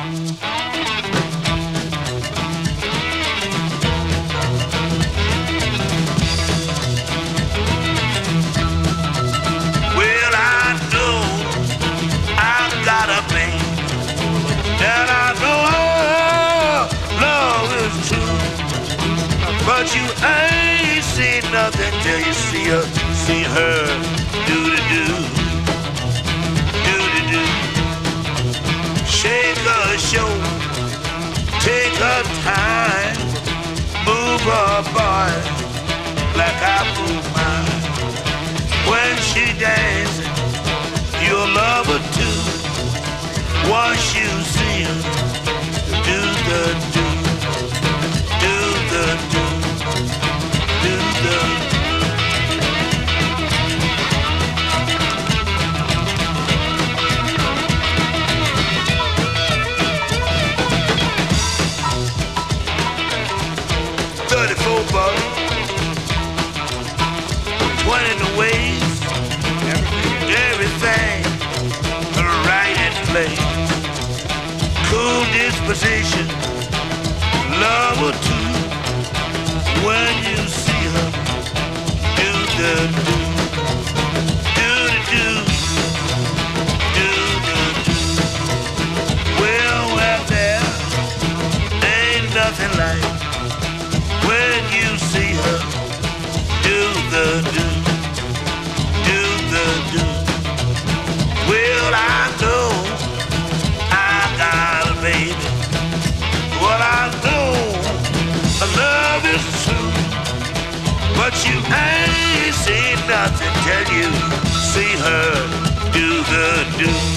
Well, I know I've got a baby, and I know her love is true. But you ain't seen nothing till you see her do-do-do, do-do-do. Shake her shoulder, take her time, move her body like I move mine. When she dances, you'll love her too. Once you see her, do the do, do the do, do the. 34 bucks, 20 in the waist, everything right in place. Cool disposition, love her too. When you see her, do the do, do the do, do the do. Well, there ain't nothing like when you see her, do the do, do the do. Well, I know I got a baby. Well, I know love is true, but you ain't seen nothing till you see her do the do.